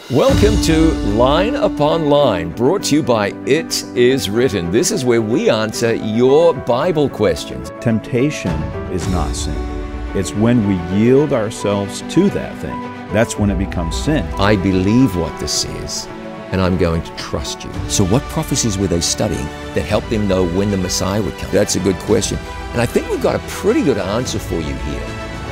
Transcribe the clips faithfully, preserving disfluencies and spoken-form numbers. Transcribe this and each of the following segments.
Welcome to Line Upon Line, brought to you by It Is Written. This is where we answer your Bible questions. Temptation is not sin. It's when we yield ourselves to that thing. That's when it becomes sin. I believe what this says, and I'm going to trust you. So what prophecies were they studying that helped them know when the Messiah would come? That's a good question. And I think we've got a pretty good answer for you here.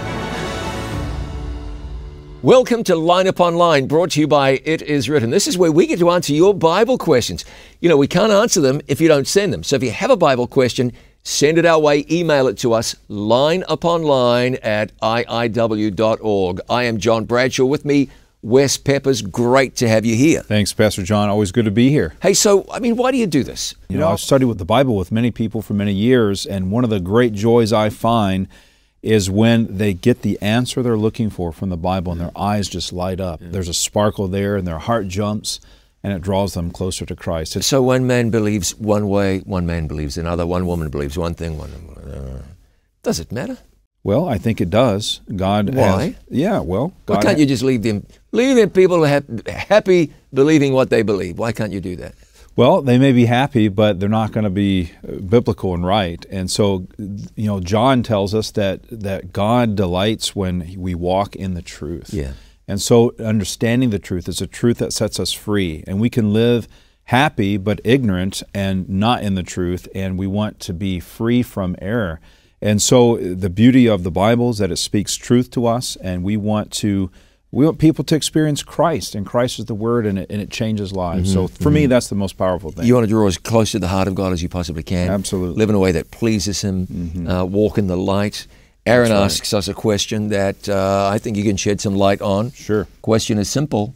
Welcome to Line Upon Line, brought to you by It Is Written. This is where we get to answer your Bible questions. You know, we can't answer them if you don't send them. So if you have a Bible question, send it our way, email it to us, lineuponline at I I W dot org. I am John Bradshaw. With me, Wes Peppers. Great to have you here. Thanks, Pastor John. Always good to be here. Hey, so, I mean, why do you do this? You know, I've studied with the Bible with many people for many years, and one of the great joys I find is when they get the answer they're looking for from the Bible and their eyes just light up. Yeah. There's a sparkle there and their heart jumps and it draws them closer to Christ. It's, so one man believes one way, one man believes another, one woman believes one thing, one uh, does it matter? Well, I think it does. God Why? Has, yeah, well. God Why can't you just leave them, leave them people ha- happy believing what they believe? Why can't you do that? Well, they may be happy, but they're not going to be biblical and right. And so, you know, John tells us that that God delights when we walk in the truth. Yeah. And so understanding the truth is a truth that sets us free. And we can live happy but ignorant and not in the truth, and we want to be free from error. And so the beauty of the Bible is that it speaks truth to us, and we want to We want people to experience Christ, and Christ is the Word, and it, and it changes lives. Mm-hmm, so for mm-hmm. me, that's the most powerful thing. You want to draw as close to the heart of God as you possibly can. Absolutely. Live in a way that pleases Him, mm-hmm. uh, walk in the light. Aaron right. asks us a question that uh, I think you can shed some light on. Sure. Question is simple.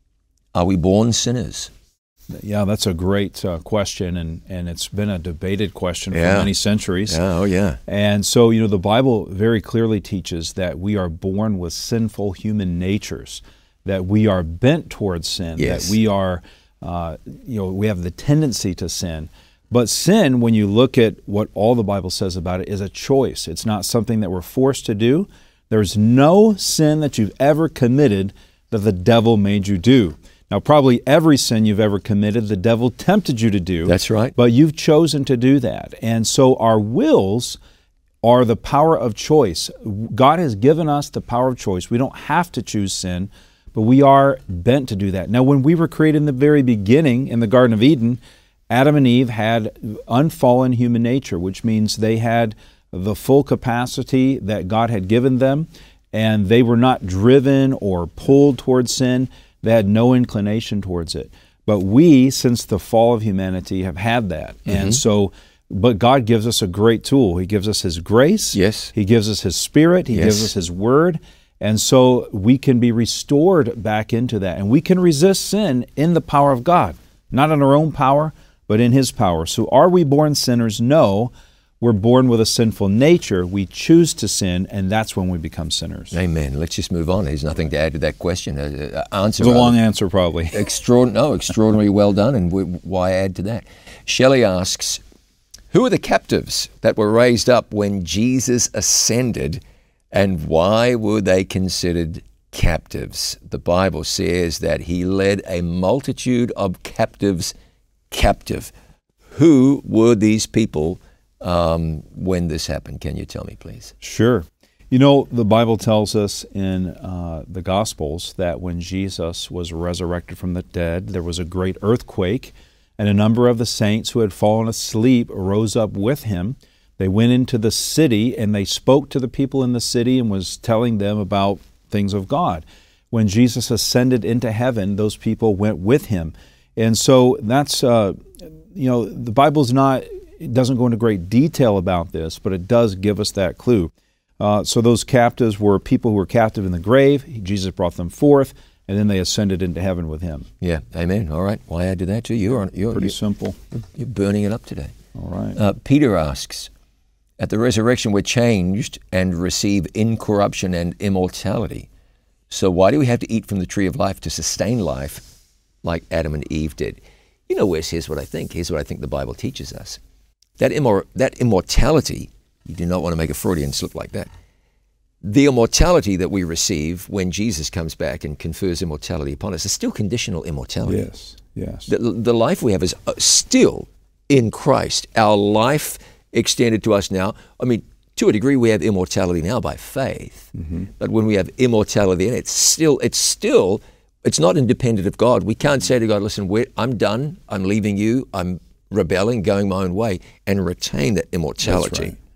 Are we born sinners? Yeah, that's a great uh, question, and, and it's been a debated question yeah. for many centuries. Yeah, oh, yeah. And so, you know, the Bible very clearly teaches that we are born with sinful human natures, that we are bent towards sin, yes. that we are, uh, you know, we have the tendency to sin. But sin, when you look at what all the Bible says about it, is a choice. It's not something that we're forced to do. There's no sin that you've ever committed that the devil made you do. Now, probably every sin you've ever committed, the devil tempted you to do. That's right. But you've chosen to do that. And so our wills are the power of choice. God has given us the power of choice. We don't have to choose sin, but we are bent to do that. Now, when we were created in the very beginning in the Garden of Eden, Adam and Eve had unfallen human nature, which means they had the full capacity that God had given them, and they were not driven or pulled towards sin. They had no inclination towards it. But we, since the fall of humanity, have had that. Mm-hmm. And so, but God gives us a great tool. He gives us His grace. Yes. He gives us His Spirit. He yes. gives us His Word. And so we can be restored back into that. And we can resist sin in the power of God. Not in our own power, but in His power. So are we born sinners? No. We're born with a sinful nature. We choose to sin, and that's when we become sinners. Amen. Let's just move on. There's nothing to add to that question. Uh, answer. It's a long answer, probably. Extraordinary. No, extraordinarily well done, and we, why add to that? Shelley asks, who are the captives that were raised up when Jesus ascended, and why were they considered captives? The Bible says that He led a multitude of captives captive. Who were these people Um, when this happened? Can you tell me, please? Sure. You know, the Bible tells us in uh, the Gospels that when Jesus was resurrected from the dead, there was a great earthquake, and a number of the saints who had fallen asleep rose up with Him. They went into the city, and they spoke to the people in the city and was telling them about things of God. When Jesus ascended into heaven, those people went with Him. And so that's, uh, you know, the Bible's not... It doesn't go into great detail about this, but it does give us that clue. Uh, so those captives were people who were captive in the grave. Jesus brought them forth, and then they ascended into heaven with Him. Yeah, amen. All right. Why add to that too? You're, you're pretty you're, simple. You're burning it up today. All right. Uh, Peter asks, at the resurrection we're changed and receive incorruption and immortality. So why do we have to eat from the tree of life to sustain life like Adam and Eve did? You know, Wes, here's what I think. Here's what I think the Bible teaches us. That immor- that immortality, you do not want to make a Freudian slip like that. the immortality that we receive when Jesus comes back and confers immortality upon us is still conditional immortality. Yes, yes. The, the life we have is still in Christ. Our life extended to us now. I mean, to a degree, we have immortality now by faith. Mm-hmm. But when we have immortality in it, it's still, it's still, it's not independent of God. We can't say to God, listen, we're, I'm done, I'm leaving you, I'm rebelling, going my own way, and retain that immortality. That's right.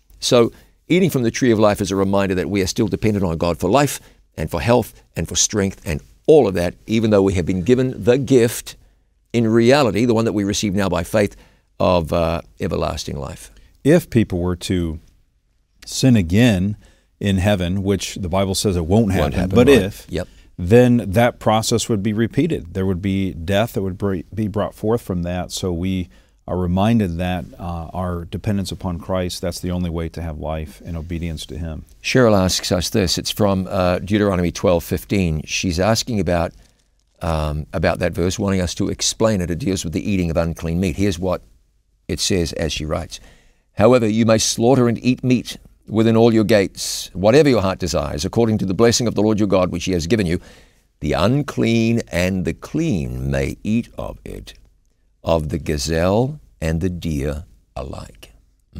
So eating from the tree of life is a reminder that we are still dependent on God for life and for health and for strength and all of that, even though we have been given the gift, in reality, the one that we receive now by faith, of uh, everlasting life. If people were to sin again in heaven, which the Bible says it won't happen, Won't happen, but right. if, Yep. then that process would be repeated. There would be death that would br- be brought forth from that, so we are reminded that uh, our dependence upon Christ, that's the only way to have life and obedience to Him. Cheryl asks us this. It's from uh, Deuteronomy twelve fifteen. She's asking about um, about that verse, wanting us to explain it. It deals with the eating of unclean meat. Here's what it says as she writes. However, you may slaughter and eat meat within all your gates, whatever your heart desires, according to the blessing of the Lord your God, which He has given you. The unclean and the clean may eat of it, of the gazelle and the deer alike.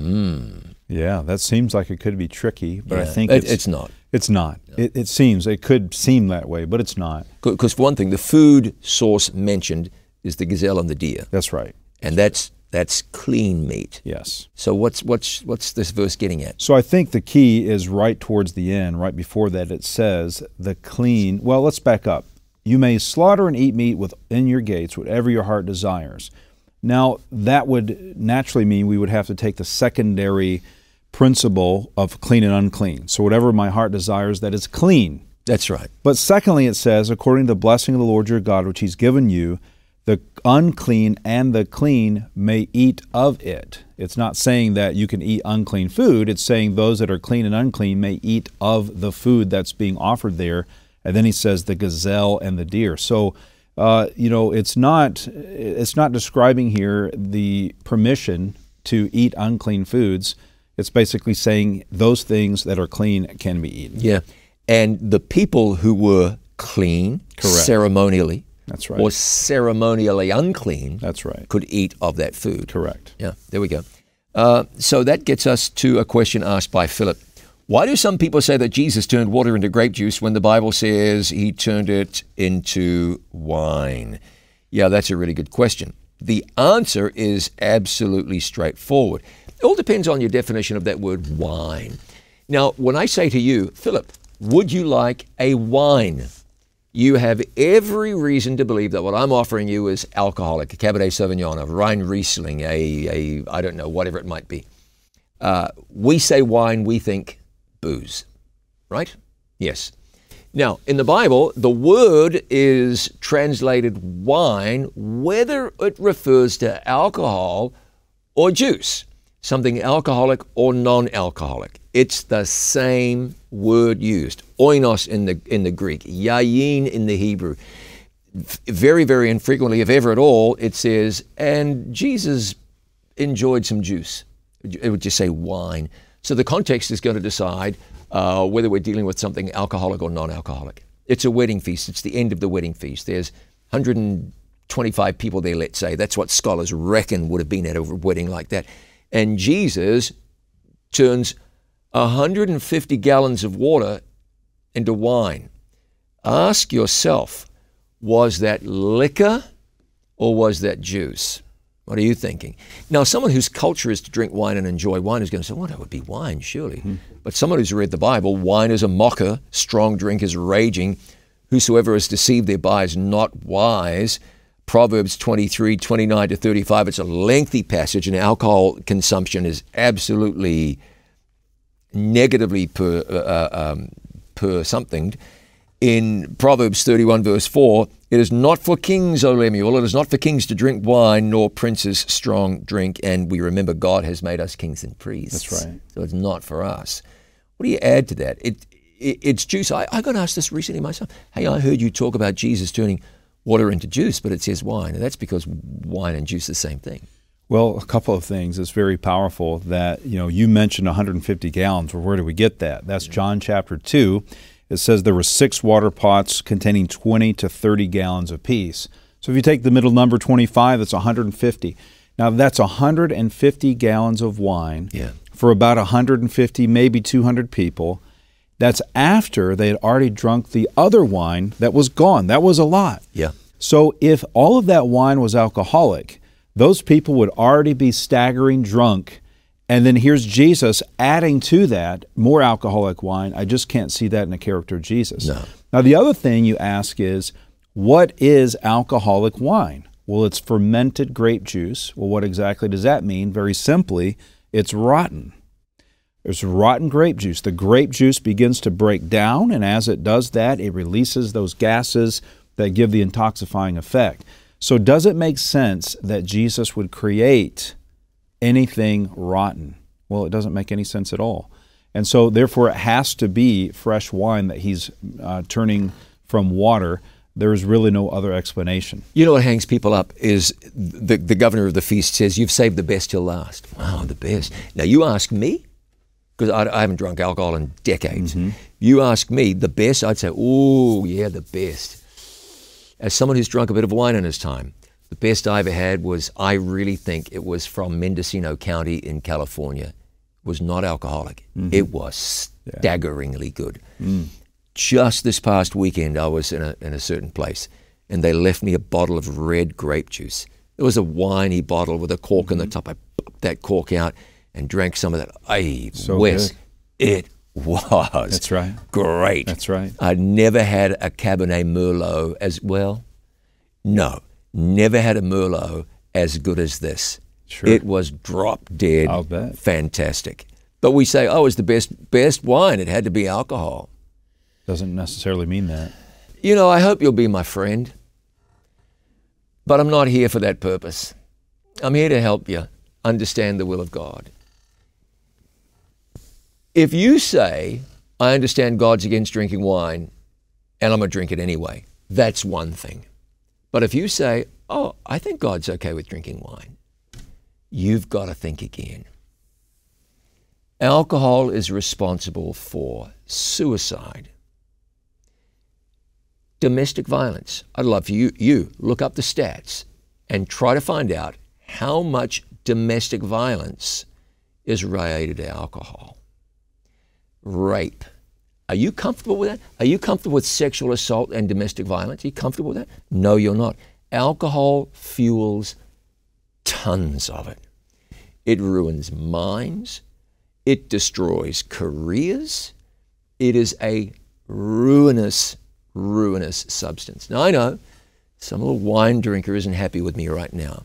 Mm. Yeah, that seems like it could be tricky, but Yeah, I think it- it's, it's not. It's not. No. It, it seems, it could seem that way, but it's not. Because for one thing, the food source mentioned is the gazelle and the deer, That's right. and that's that's clean meat. Yes. So what's what's what's this verse getting at? So I think the key is right towards the end, right before that it says the clean. Well, let's back up. You may slaughter and eat meat within your gates, whatever your heart desires. Now, that would naturally mean we would have to take the secondary principle of clean and unclean. So whatever my heart desires that is clean. That's right. But secondly, it says, according to the blessing of the Lord your God, which He's given you, the unclean and the clean may eat of it. It's not saying that you can eat unclean food. It's saying those that are clean and unclean may eat of the food that's being offered there. And then He says the gazelle and the deer. So, uh, you know, it's not it's not describing here the permission to eat unclean foods. It's basically saying those things that are clean can be eaten. Yeah. And the people who were clean Correct. ceremonially, That's right. or ceremonially unclean, That's right. could eat of that food. Correct. Yeah, there we go. Uh, so that gets us to a question asked by Philip. Why do some people say that Jesus turned water into grape juice when the Bible says He turned it into wine? Yeah, that's a really good question. The answer is absolutely straightforward. It all depends on your definition of that word wine. Now, when I say to you, Philip, would you like a wine? You have every reason to believe that what I'm offering you is alcoholic, a Cabernet Sauvignon, a Rhine Riesling, a, a I don't know, whatever it might be. Uh, we say wine, we think booze, right? Yes. Now, in the Bible, the word is translated wine, whether it refers to alcohol or juice, something alcoholic or non-alcoholic. It's the same word used. Oinos in the in the Greek, yayin in the Hebrew. Very, very infrequently, if ever at all, it says, and Jesus enjoyed some juice. It would just say wine. So the context is going to decide uh, whether we're dealing with something alcoholic or non-alcoholic. It's a wedding feast. It's the end of the wedding feast. There's one hundred twenty-five people there, let's say. That's what scholars reckon would have been at a wedding like that. And Jesus turns one hundred fifty gallons of water into wine. Ask yourself, was that liquor or was that juice? What are you thinking? Now, someone whose culture is to drink wine and enjoy wine is going to say, well, that would be wine, surely. Mm-hmm. But someone who's read the Bible, wine is a mocker, strong drink is raging. Whosoever is deceived thereby is not wise. Proverbs twenty-three, twenty-nine to thirty-five, it's a lengthy passage, and alcohol consumption is absolutely negatively per, uh, um, per something. In Proverbs thirty-one, verse four, it is not for kings, O Lemuel, it is not for kings to drink wine, nor princes strong drink. And we remember God has made us kings and priests. That's right. So it's not for us. What do you add to that? It, it It's juice. I, I got asked this recently myself. Hey, I heard you talk about Jesus turning water into juice, but it says wine. And that's because wine and juice are the same thing. Well, a couple of things. It's very powerful that, you know, you mentioned one hundred fifty gallons. Well, where do we get that? That's John chapter two. It says there were six water pots containing twenty to thirty gallons apiece. So if you take the middle number, twenty-five, that's one hundred fifty. Now, that's one hundred fifty gallons of wine yeah. for about one hundred fifty, maybe two hundred people. That's after they had already drunk the other wine that was gone. That was a lot. Yeah. So if all of that wine was alcoholic, those people would already be staggering drunk. And then here's Jesus adding to that more alcoholic wine. I just can't see that in the character of Jesus. No. Now, the other thing you ask is, what is alcoholic wine? Well, it's fermented grape juice. Well, what exactly does that mean? Very simply, it's rotten. There's rotten grape juice. The grape juice begins to break down, and as it does that, it releases those gases that give the intoxifying effect. So does it make sense that Jesus would create anything rotten? Well, it doesn't make any sense at all. And so therefore it has to be fresh wine that he's uh, turning from water. There is really no other explanation. You know what hangs people up is the, the governor of the feast says, you've saved the best till last. Wow, the best. Now you ask me, because I, I haven't drunk alcohol in decades. Mm-hmm. You ask me, the best, I'd say, oh yeah, the best. As someone who's drunk a bit of wine in his time, the best I ever had was, I really think it was from Mendocino County in California. It was not alcoholic. Mm-hmm. It was staggeringly yeah. good. Mm. Just this past weekend, I was in a in a certain place, and they left me a bottle of red grape juice. It was a winey bottle with a cork mm-hmm. in the top. I popped that cork out and drank some of that. Ay, so Wes, good. It was That's right. great. That's right. I'd never had a Cabernet Merlot as well. No, never had a Merlot as good as this. Sure. It was drop dead. I'll bet. Fantastic. But we say, oh, it's the best best wine. It had to be alcohol. Doesn't necessarily mean that. You know, I hope you'll be my friend, but I'm not here for that purpose. I'm here to help you understand the will of God. If you say, I understand God's against drinking wine, and I'm going to drink it anyway, that's one thing. But if you say, oh, I think God's okay with drinking wine, you've got to think again. Alcohol is responsible for suicide, domestic violence. I'd love for you, you look up the stats and try to find out how much domestic violence is related to alcohol. Rape. Are you comfortable with that? Are you comfortable with sexual assault and domestic violence? Are you comfortable with that? No, you're not. Alcohol fuels tons of it. It ruins minds. It destroys careers. It is a ruinous, ruinous substance. Now, I know some little wine drinker isn't happy with me right now.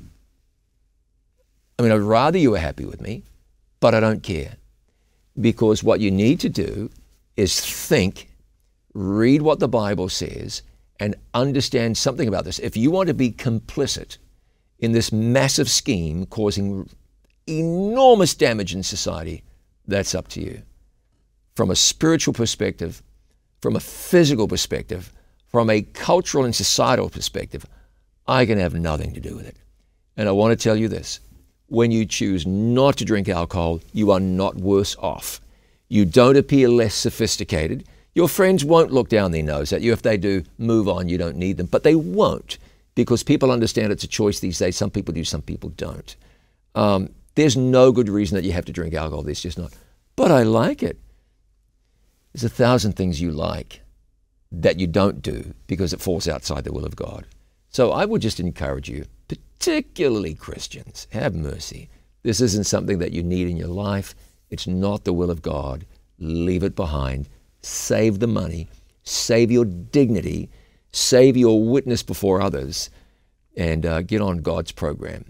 I mean, I'd rather you were happy with me, but I don't care. Because what you need to do is think, read what the Bible says, and understand something about this. If you want to be complicit in this massive scheme causing enormous damage in society, that's up to you. From a spiritual perspective, from a physical perspective, from a cultural and societal perspective, I can have nothing to do with it. And I want to tell you this. When you choose not to drink alcohol, you are not worse off. You don't appear less sophisticated. Your friends won't look down their nose at you. If they do, move on. You don't need them. But they won't, because people understand it's a choice these days. Some people do, some people don't. Um, there's no good reason that you have to drink alcohol. There's just not. But I like it. There's a thousand things you like that you don't do because it falls outside the will of God. So I would just encourage you, particularly Christians, have mercy. This isn't something that you need in your life. It's not the will of God. Leave it behind. Save the money. Save your dignity. Save your witness before others. And uh, get on God's program.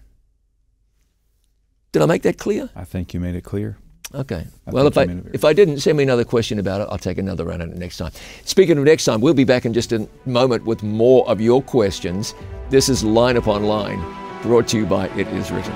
Did I make that clear? I think you made it clear. Okay. I well, if I very... if I didn't, send me another question about it. I'll take another run at it next time. Speaking of next time, we'll be back in just a moment with more of your questions. This is Line Upon Line, brought to you by It Is Written.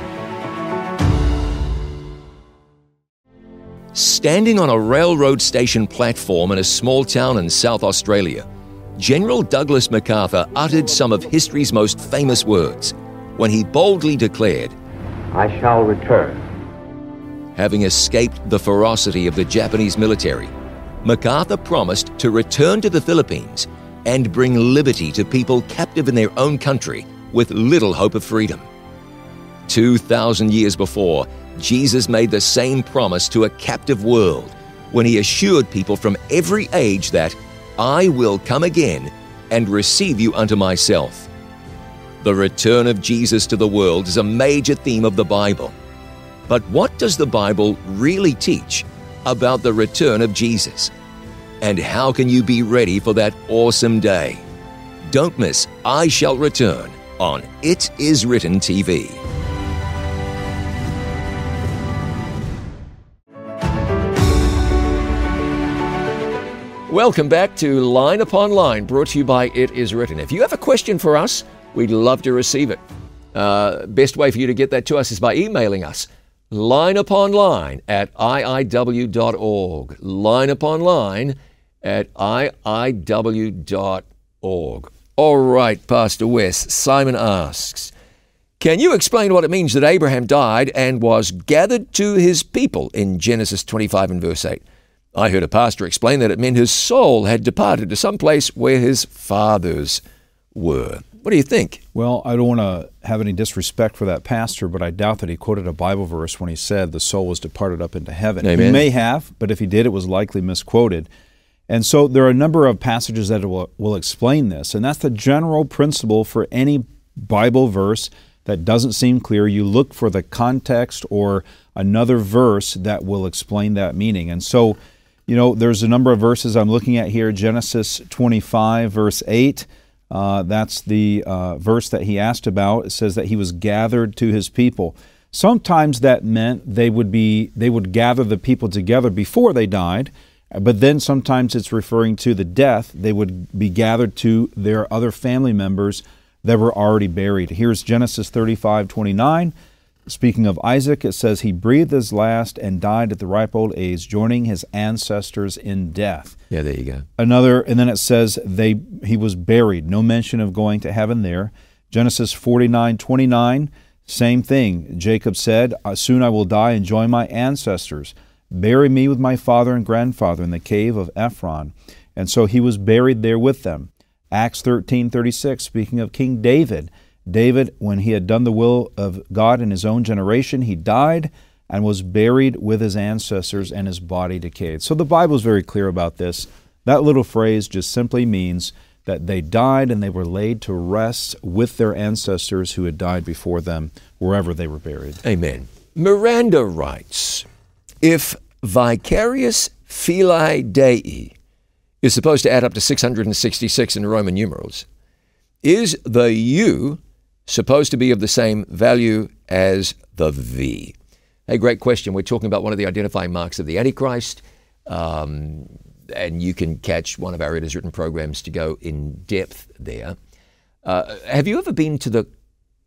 Standing on a railroad station platform in a small town in South Australia, General Douglas MacArthur uttered some of history's most famous words when he boldly declared, I shall return. Having escaped the ferocity of the Japanese military, MacArthur promised to return to the Philippines and bring liberty to people captive in their own country with little hope of freedom. Two thousand years before, Jesus made the same promise to a captive world when he assured people from every age that, "I will come again and receive you unto myself." The return of Jesus to the world is a major theme of the Bible. But what does the Bible really teach about the return of Jesus? And how can you be ready for that awesome day? Don't miss I Shall Return on It Is Written T V. Welcome back to Line Upon Line, brought to you by It Is Written. If you have a question for us, we'd love to receive it. Uh, best way for you to get that to us is by emailing us, lineUponline at I I W dot org. LineUponline at I I W dot org. All right, Pastor Wes, Simon asks, can you explain what it means that Abraham died and was gathered to his people in Genesis twenty-five and verse eight? I heard a pastor explain that it meant his soul had departed to some place where his fathers were. What do you think? Well, I don't want to have any disrespect for that pastor, but I doubt that he quoted a Bible verse when he said the soul was departed up into heaven. Amen. He may have, but if he did, it was likely misquoted. And so there are a number of passages that will, will explain this, and that's the general principle for any Bible verse that doesn't seem clear. You look for the context or another verse that will explain that meaning. And so, you know, there's a number of verses I'm looking at here. Genesis twenty-five, verse eight. Uh, that's the uh, verse that he asked about. It says that he was gathered to his people. Sometimes that meant they would be they would gather the people together before they died, but then sometimes it's referring to the death. They would be gathered to their other family members that were already buried. Here's Genesis thirty-five twenty-nine. Speaking of Isaac, it says he breathed his last and died at the ripe old age, joining his ancestors in death. Yeah, there you go. Another, and then it says they he was buried. No mention of going to heaven there. Genesis forty-nine twenty-nine, same thing. Jacob said, "Soon I will die and join my ancestors. Bury me with my father and grandfather in the cave of Ephron." And so he was buried there with them. Acts thirteen thirty-six, speaking of King David. David, when he had done the will of God in his own generation, he died and was buried with his ancestors, and his body decayed. So the Bible is very clear about this. That little phrase just simply means that they died and they were laid to rest with their ancestors who had died before them, wherever they were buried. Amen. Miranda writes, if vicarious filii Dei is supposed to add up to six hundred sixty-six in Roman numerals, is the U supposed to be of the same value as the V? Hey, great question. We're talking about one of the identifying marks of the Antichrist, um, and you can catch one of our It Is Written programs to go in depth there. Uh, have you ever been to the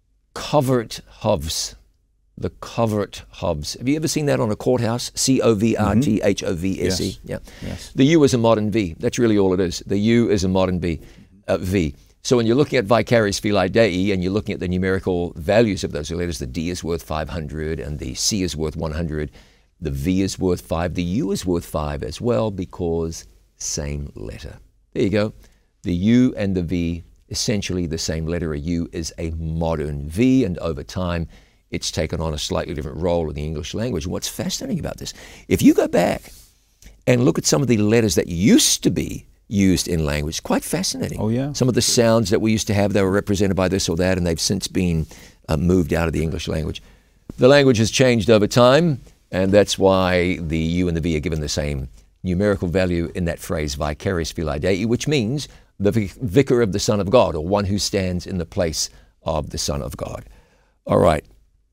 covert hovs? The covert hovs. Have you ever seen that on a courthouse? C O V R T H O V S E. Yes. Yeah. Yes. The U is a modern V. That's really all it is. The U is a modern V. Uh, v. So when you're looking at vicarious filii Dei and you're looking at the numerical values of those letters, the D is worth five hundred and the C is worth one hundred. The V is worth five. The U is worth five as well because same letter. There you go. The U and the V, essentially the same letter. A U is a modern V, and over time it's taken on a slightly different role in the English language. And what's fascinating about this, if you go back and look at some of the letters that used to be used in language, quite fascinating. Oh, yeah. Some of the sounds that we used to have, they were represented by this or that, and they've since been uh, moved out of the English language. The language has changed over time, and that's why the U and the V are given the same numerical value in that phrase, vicarious filii Dei, which means the vicar of the Son of God, or one who stands in the place of the Son of God. All right,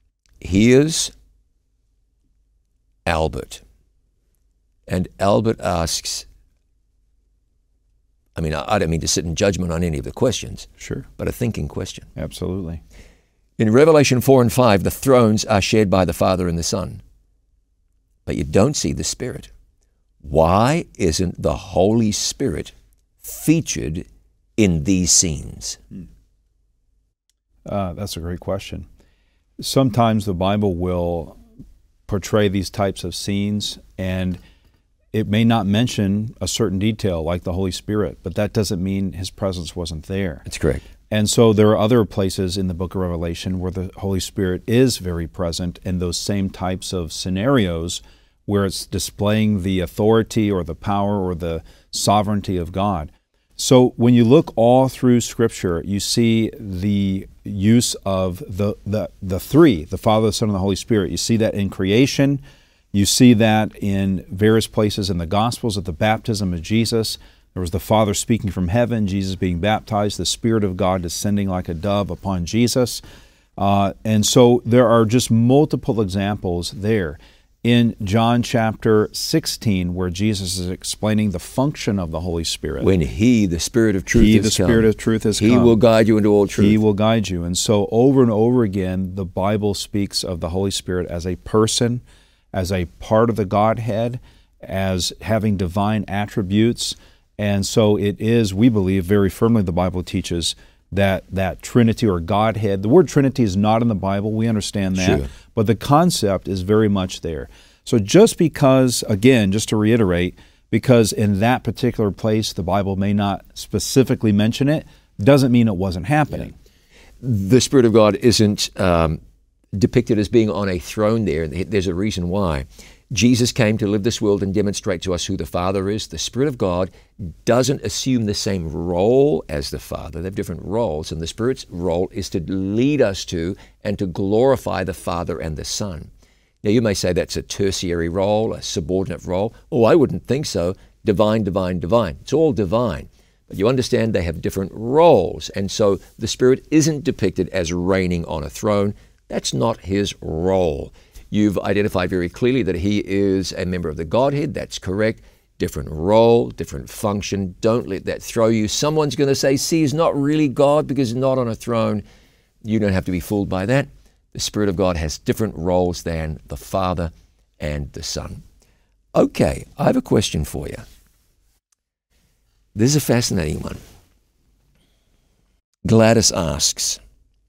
here's Albert. And Albert asks, I mean, I don't mean to sit in judgment on any of the questions. Sure. But a thinking question. Absolutely. In Revelation four and five, the thrones are shared by the Father and the Son. But you don't see the Spirit. Why isn't the Holy Spirit featured in these scenes? Uh, that's a great question. sometimes the Bible will portray these types of scenes, and it may not mention a certain detail like the Holy Spirit, but that doesn't mean His presence wasn't there. That's correct. And so there are other places in the book of Revelation where the Holy Spirit is very present in those same types of scenarios where it's displaying the authority or the power or the sovereignty of God. So when you look all through Scripture, you see the use of the, the, the three, the Father, the Son, and the Holy Spirit. You see that in creation. You see that in various places in the Gospels at the baptism of Jesus. There was the Father speaking from heaven, Jesus being baptized, the Spirit of God descending like a dove upon Jesus. Uh, and so there are just multiple examples there. In John chapter sixteen, where Jesus is explaining the function of the Holy Spirit. When He, the Spirit of truth, He, has the Spirit come, of truth, has He come. will guide you into all truth. He will guide you. And so over and over again, the Bible speaks of the Holy Spirit as a person, as a part of the Godhead, as having divine attributes. And so it is, we believe, very firmly the Bible teaches that that Trinity or Godhead. The word Trinity is not in the Bible. We understand that. Sure. But the concept is very much there. So just because, again, just to reiterate, because in that particular place the Bible may not specifically mention it, doesn't mean it wasn't happening. Yeah. The Spirit of God isn't um, depicted as being on a throne there. There's a reason why. Jesus came to live this world and demonstrate to us who the Father is. The Spirit of God doesn't assume the same role as the Father. They have different roles, and the Spirit's role is to lead us to and to glorify the Father and the Son. Now, you may say that's a tertiary role, a subordinate role. Oh, I wouldn't think so. Divine, divine, divine. It's all divine. But you understand they have different roles, and so the Spirit isn't depicted as reigning on a throne. That's not His role. You've identified very clearly that He is a member of the Godhead. That's correct. Different role, different function. Don't let that throw you. Someone's going to say, see, He's not really God because He's not on a throne. You don't have to be fooled by that. The Spirit of God has different roles than the Father and the Son. Okay, I have a question for you. This is a fascinating one. Gladys asks,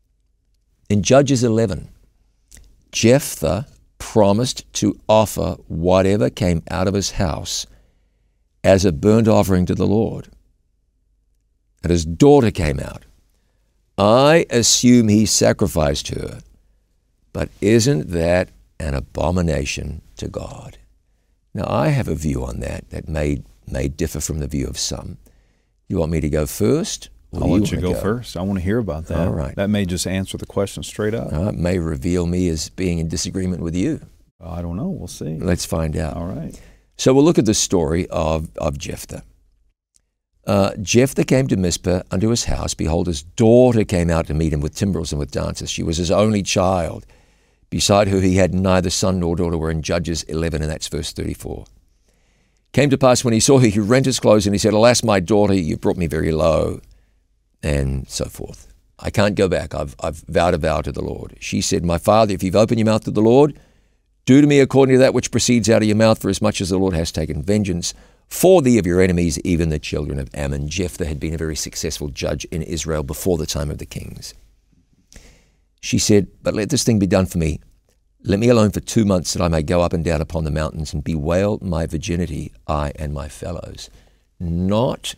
in Judges eleven, Jephthah promised to offer whatever came out of his house as a burnt offering to the Lord. And his daughter came out. I assume he sacrificed her, but isn't that an abomination to God? Now, I have a view on that that may, may differ from the view of some. You want me to go first? I'll let you go, go first. I want to hear about that. All right. That may just answer the question straight up. Uh, it may reveal me as being in disagreement with you. I don't know. We'll see. Let's find out. All right. So we'll look at the story of, of Jephthah. Uh, Jephthah came to Mizpah unto his house. Behold, his daughter came out to meet him with timbrels and with dances. She was his only child, beside who he had neither son nor daughter. We're in Judges eleven, and that's verse thirty-four. Came to pass when he saw her, he rent his clothes, and he said, Alas, my daughter, you've brought me very low, and so forth. I can't go back. I've, I've vowed a vow to the Lord. She said, My father, if you've opened your mouth to the Lord, do to me according to that which proceeds out of your mouth, for as much as the Lord has taken vengeance for thee of your enemies, even the children of Ammon. Jephthah had been a very successful judge in Israel before the time of the kings. She said, But let this thing be done for me. Let me alone for two months that I may go up and down upon the mountains and bewail my virginity, I and my fellows. Not,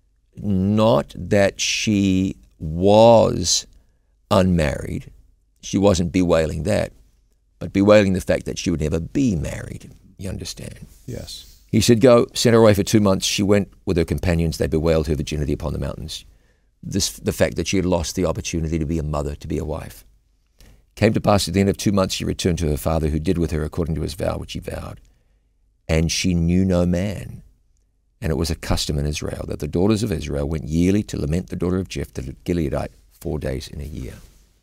not that she was unmarried. She wasn't bewailing that, but bewailing the fact that she would never be married. You understand? Yes. He said, Go, send her away for two months. She went with her companions. They bewailed her virginity upon the mountains. This, the fact that she had lost the opportunity to be a mother, to be a wife. Came to pass at the end of two months, she returned to her father, who did with her according to his vow, which he vowed. And she knew no man. And it was a custom in Israel that the daughters of Israel went yearly to lament the daughter of Jephthah the Gileadite four days in a year.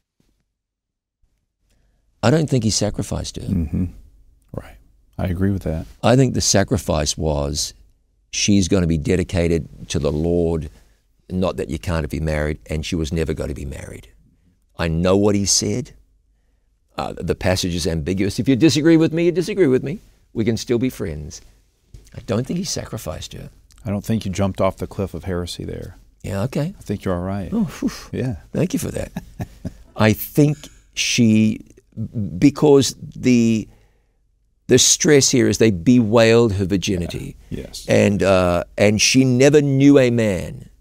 I don't think he sacrificed her. Mm-hmm. Right. I agree with that. I think the sacrifice was she's going to be dedicated to the Lord, not that you can't be married, and she was never going to be married. I know what he said. Uh, the passage is ambiguous. If you disagree with me, you disagree with me. We can still be friends. I don't think he sacrificed her. I don't think you jumped off the cliff of heresy there. Yeah, okay. I think you're all right. Oh, whew. Yeah. Thank you for that. I think she because the the stress here is they bewailed her virginity. Yeah. Yes. And uh, and she never knew a man.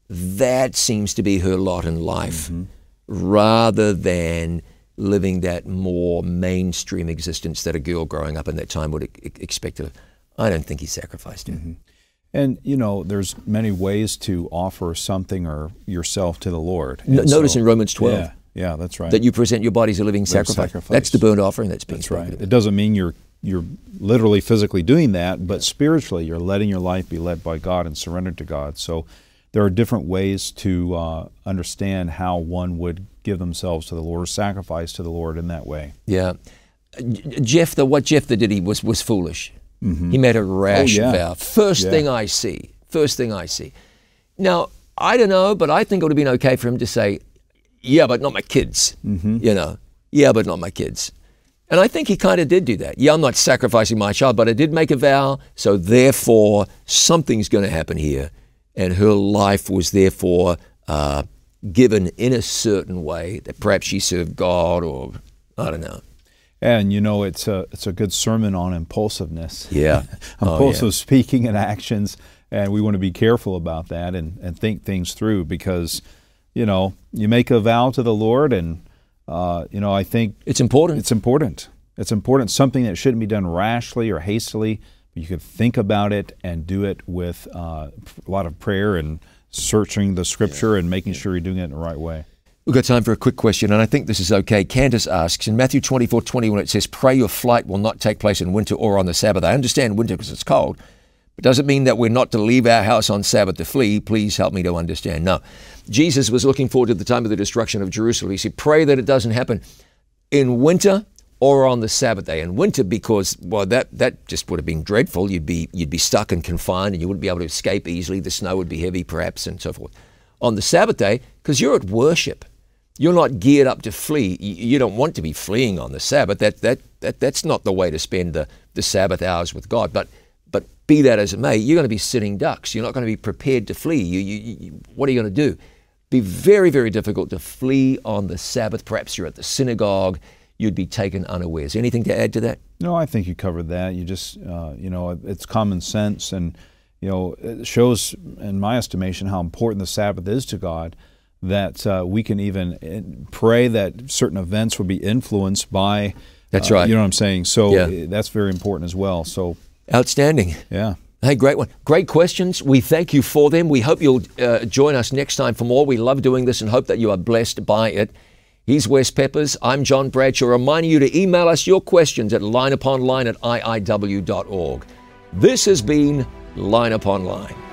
That seems to be her lot in life, mm-hmm. rather than living that more mainstream existence that a girl growing up in that time would e- expect of. I don't think he sacrificed her. Mm-hmm. And, you know, there's many ways to offer something or yourself to the Lord. No, notice so, in Romans twelve. Yeah, yeah, that's right. That you present your body as a living sacrifice. sacrifice. That's the burnt offering that's being That's spoken right. about. It doesn't mean you're you're literally physically doing that, but spiritually you're letting your life be led by God and surrendered to God. So there are different ways to uh, understand how one would give themselves to the Lord or sacrifice to the Lord in that way. Yeah. Jephthah, what Jephthah did he was, was foolish. Mm-hmm. He made a rash oh, yeah. vow. First yeah. thing I see. First thing I see. Now, I don't know, but I think it would have been okay for him to say, yeah, but not my kids. Mm-hmm. You know, yeah, but not my kids. And I think he kind of did do that. Yeah, I'm not sacrificing my child, but I did make a vow, so therefore something's going to happen here. And her life was therefore uh, given in a certain way that perhaps she served God, or I don't know. And, you know, it's a it's a good sermon on impulsiveness. Yeah. Impulsive oh, yeah. speaking and actions, and we want to be careful about that and, and think things through, because, you know, you make a vow to the Lord, and, uh, you know, I think it's important. It's important. It's important, something that shouldn't be done rashly or hastily, but you could think about it and do it with uh, a lot of prayer and searching the Scripture yeah. and making sure you're doing it in the right way. We've got time for a quick question, and I think this is okay. Candace asks, in Matthew twenty-four twenty-one, it says, pray your flight will not take place in winter or on the Sabbath. I understand winter because it's cold, but does it mean that we're not to leave our house on Sabbath to flee? Please help me to understand. No. Jesus was looking forward to the time of the destruction of Jerusalem. He said, pray that it doesn't happen in winter or on the Sabbath day. In winter, because, well, that, that just would have been dreadful. You'd be, you'd be stuck and confined, and you wouldn't be able to escape easily. The snow would be heavy, perhaps, and so forth. On the Sabbath day, because you're at worship. You're not geared up to flee. You don't want to be fleeing on the Sabbath. That that that that's not the way to spend the, the Sabbath hours with God. But but be that as it may, you're going to be sitting ducks. You're not going to be prepared to flee. You, you, you what are you going to do? Be very, very difficult to flee on the Sabbath. Perhaps you're at the synagogue. You'd be taken unawares. Anything to add to that? No, I think you covered that. You just, uh, you know, it's common sense, and, you know, it shows, in my estimation, how important the Sabbath is to God, that uh, we can even pray that certain events would be influenced by. That's uh, right. You know what I'm saying? So yeah. that's very important as well. So outstanding. Yeah. Hey, great one. Great questions. We thank you for them. We hope you'll uh, join us next time for more. We love doing this and hope that you are blessed by it. He's Wes Peppers. I'm John Bradshaw, reminding you to email us your questions at line upon line at I I W dot org. This has been Line Upon Line.